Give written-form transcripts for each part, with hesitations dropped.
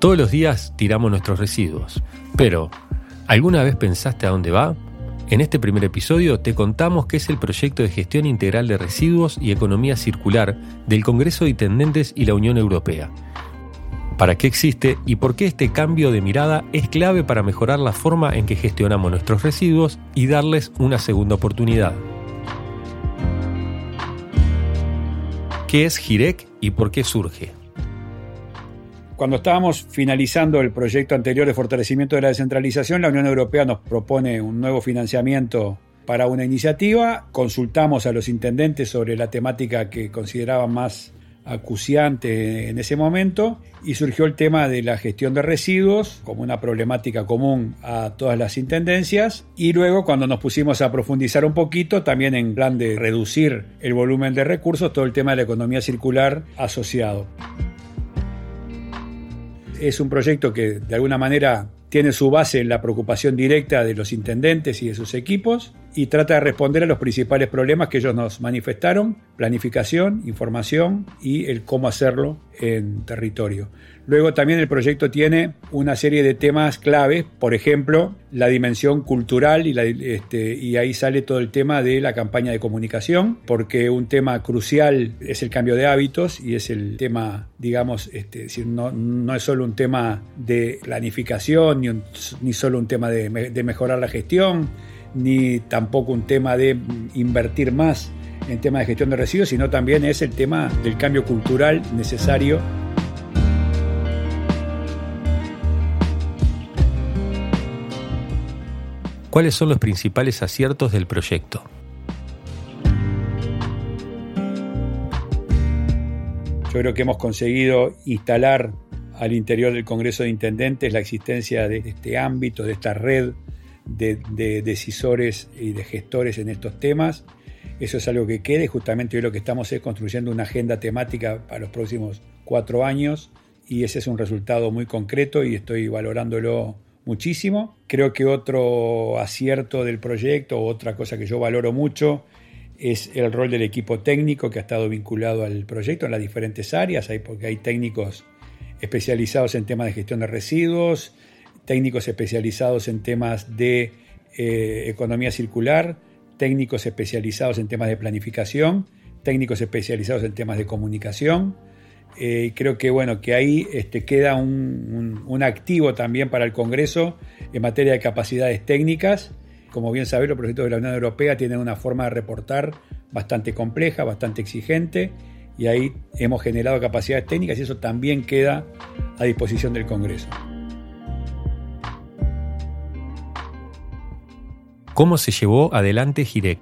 Todos los días tiramos nuestros residuos, pero ¿alguna vez pensaste a dónde va? En este primer episodio te contamos qué es el proyecto de gestión integral de residuos y economía circular del Congreso de Intendentes y la Unión Europea. ¿Para qué existe y por qué este cambio de mirada es clave para mejorar la forma en que gestionamos nuestros residuos y darles una segunda oportunidad? ¿Qué es GIREC y por qué surge? Cuando estábamos finalizando el proyecto anterior de fortalecimiento de la descentralización, la Unión Europea nos propone un nuevo financiamiento para una iniciativa. Consultamos a los intendentes sobre la temática que consideraban más acuciante en ese momento y surgió el tema de la gestión de residuos como una problemática común a todas las intendencias, y luego cuando nos pusimos a profundizar un poquito también en plan de reducir el volumen de recursos, todo el tema de la economía circular asociado. Es un proyecto que de alguna manera tiene su base en la preocupación directa de los intendentes y de sus equipos y trata de responder a los principales problemas que ellos nos manifestaron: planificación, información y el cómo hacerlo en territorio. Luego también el proyecto tiene una serie de temas claves, por ejemplo, la dimensión cultural y ahí sale todo el tema de la campaña de comunicación, porque un tema crucial es el cambio de hábitos y es el tema, digamos, no es solo un tema de planificación, ni solo un tema de mejorar la gestión, ni tampoco un tema de invertir más en tema de gestión de residuos, sino también es el tema del cambio cultural necesario. ¿Cuáles son los principales aciertos del proyecto? Yo creo que hemos conseguido instalar al interior del Congreso de Intendentes la existencia de este ámbito, de esta red de decisores y de gestores en estos temas. Eso es algo que queda y justamente hoy lo que estamos es construyendo una agenda temática para los próximos 4 años y ese es un resultado muy concreto y estoy valorándolo muchísimo. Creo que otro acierto del proyecto, otra cosa que yo valoro mucho, es el rol del equipo técnico que ha estado vinculado al proyecto en las diferentes áreas, porque hay técnicos especializados en temas de gestión de residuos, técnicos especializados en temas de economía circular, técnicos especializados en temas de planificación, técnicos especializados en temas de comunicación. Creo que ahí queda un activo también para el Congreso en materia de capacidades técnicas. Como bien sabéis, los proyectos de la Unión Europea tienen una forma de reportar bastante compleja, bastante exigente, y ahí hemos generado capacidades técnicas y eso también queda a disposición del Congreso. ¿Cómo se llevó adelante GIREC?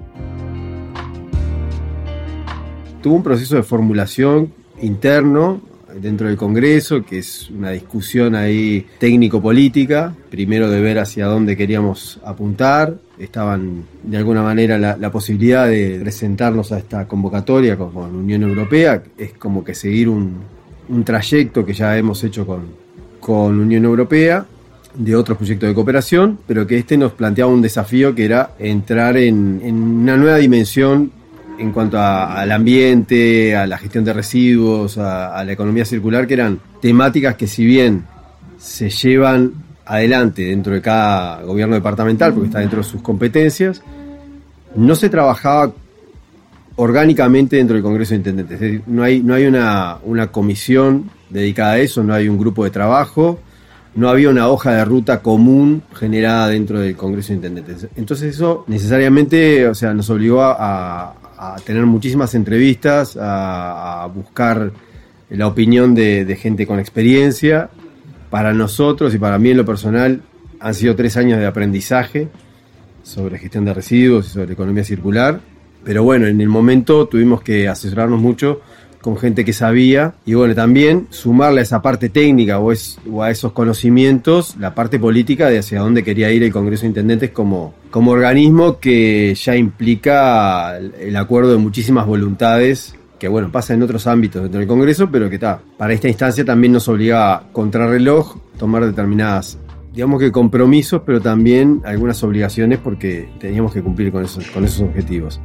Tuvo un proceso de formulación interno dentro del Congreso, que es una discusión ahí técnico-política, primero de ver hacia dónde queríamos apuntar. Estaban de alguna manera la posibilidad de presentarnos a esta convocatoria con la Unión Europea, es como que seguir un trayecto que ya hemos hecho con Unión Europea, de otros proyectos de cooperación, pero que nos planteaba un desafío que era entrar en una nueva dimensión en cuanto al ambiente, a la gestión de residuos, a la economía circular, que eran temáticas que si bien se llevan adelante dentro de cada gobierno departamental, porque está dentro de sus competencias, no se trabajaba orgánicamente dentro del Congreso de Intendentes. Es decir, no hay una comisión dedicada a eso, no hay un grupo de trabajo, no había una hoja de ruta común generada dentro del Congreso de Intendentes. Entonces eso necesariamente, nos obligó a tener muchísimas entrevistas, a buscar la opinión de gente con experiencia. Para nosotros y para mí en lo personal han sido 3 años de aprendizaje sobre gestión de residuos y sobre economía circular. Pero bueno, en el momento tuvimos que asesorarnos mucho con gente que sabía y también sumarle a esa parte técnica o a esos conocimientos la parte política de hacia dónde quería ir el Congreso de Intendentes como organismo que ya implica el acuerdo de muchísimas voluntades que pasa en otros ámbitos dentro del Congreso, pero que para esta instancia también nos obliga a contrarreloj tomar determinadas compromisos, pero también algunas obligaciones porque teníamos que cumplir con esos objetivos.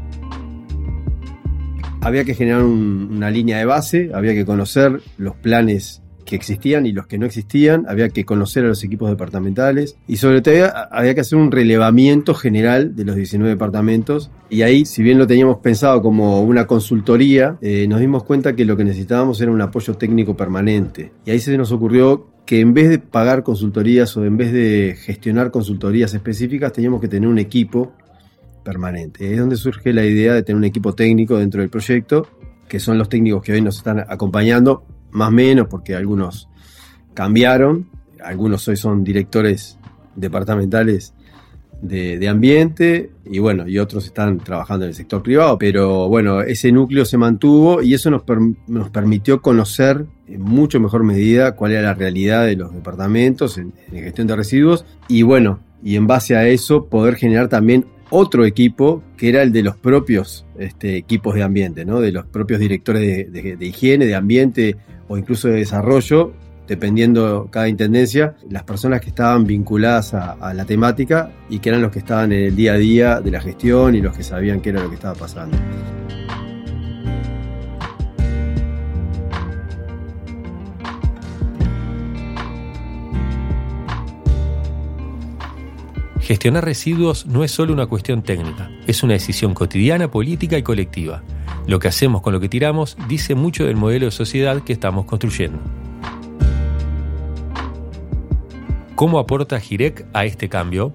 Había que generar una línea de base, había que conocer los planes que existían y los que no existían, había que conocer a los equipos departamentales y sobre todo había que hacer un relevamiento general de los 19 departamentos, y ahí, si bien lo teníamos pensado como una consultoría, nos dimos cuenta que lo que necesitábamos era un apoyo técnico permanente, y ahí se nos ocurrió que en vez de pagar consultorías o en vez de gestionar consultorías específicas, teníamos que tener un equipo permanente. Es donde surge la idea de tener un equipo técnico dentro del proyecto, que son los técnicos que hoy nos están acompañando, más o menos, porque algunos cambiaron, algunos hoy son directores departamentales de ambiente, y bueno, y otros están trabajando en el sector privado, pero bueno, ese núcleo se mantuvo y eso nos permitió conocer en mucho mejor medida cuál era la realidad de los departamentos en gestión de residuos, y bueno, y en base a eso poder generar también otro equipo que era el de los propios equipos de ambiente, ¿no? De los propios directores de higiene, de ambiente o incluso de desarrollo, dependiendo cada intendencia, las personas que estaban vinculadas a la temática y que eran los que estaban en el día a día de la gestión y los que sabían qué era lo que estaba pasando. Gestionar residuos no es solo una cuestión técnica, es una decisión cotidiana, política y colectiva. Lo que hacemos con lo que tiramos dice mucho del modelo de sociedad que estamos construyendo. ¿Cómo aporta Girec a este cambio?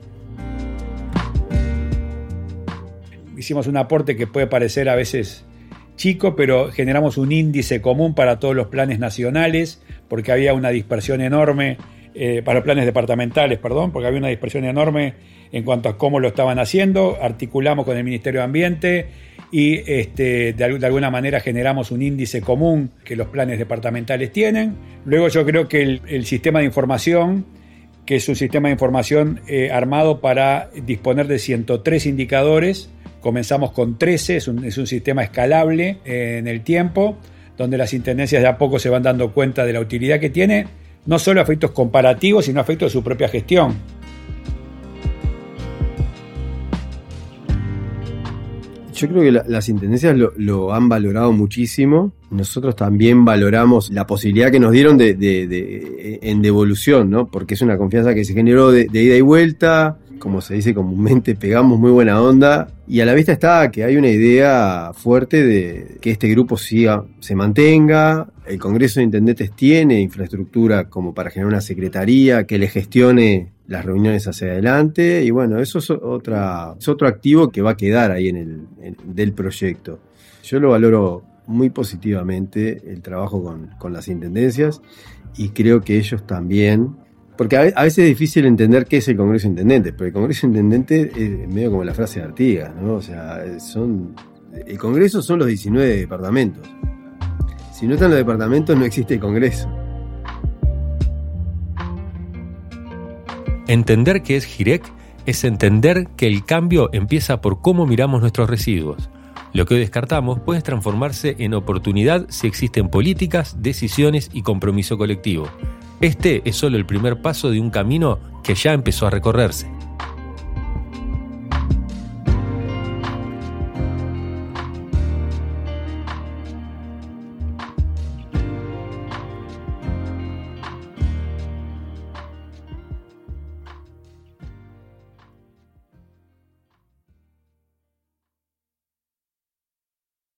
Hicimos un aporte que puede parecer a veces chico, pero generamos un índice común para todos los planes nacionales, porque había una dispersión enorme, para planes departamentales, porque había una dispersión enorme en cuanto a cómo lo estaban haciendo. Articulamos con el Ministerio de Ambiente y de alguna manera generamos un índice común que los planes departamentales tienen. Luego yo creo que el sistema de información, que es un sistema de información armado para disponer de 103 indicadores. Comenzamos con 13, es un sistema escalable en el tiempo, donde las intendencias de a poco se van dando cuenta de la utilidad que tiene, no solo a efectos comparativos, sino a efectos de su propia gestión. Yo creo que las intendencias lo han valorado muchísimo. Nosotros también valoramos la posibilidad que nos dieron en devolución, ¿no? Porque es una confianza que se generó de ida y vuelta. Como se dice comúnmente, pegamos muy buena onda. Y a la vista está que hay una idea fuerte de que este grupo se mantenga. El Congreso de Intendentes tiene infraestructura como para generar una secretaría que le gestione las reuniones hacia adelante, y bueno, eso es otro activo que va a quedar ahí del proyecto. Yo lo valoro muy positivamente, el trabajo con las intendencias, y creo que ellos también, porque a veces es difícil entender qué es el Congreso de Intendentes, pero el Congreso de Intendentes es medio como la frase de Artigas, ¿no? O sea, el Congreso son los 19 departamentos. Si no están los departamentos, no existe el Congreso. Entender qué es Girec es entender que el cambio empieza por cómo miramos nuestros residuos. Lo que hoy descartamos puede transformarse en oportunidad si existen políticas, decisiones y compromiso colectivo. Este es solo el primer paso de un camino que ya empezó a recorrerse.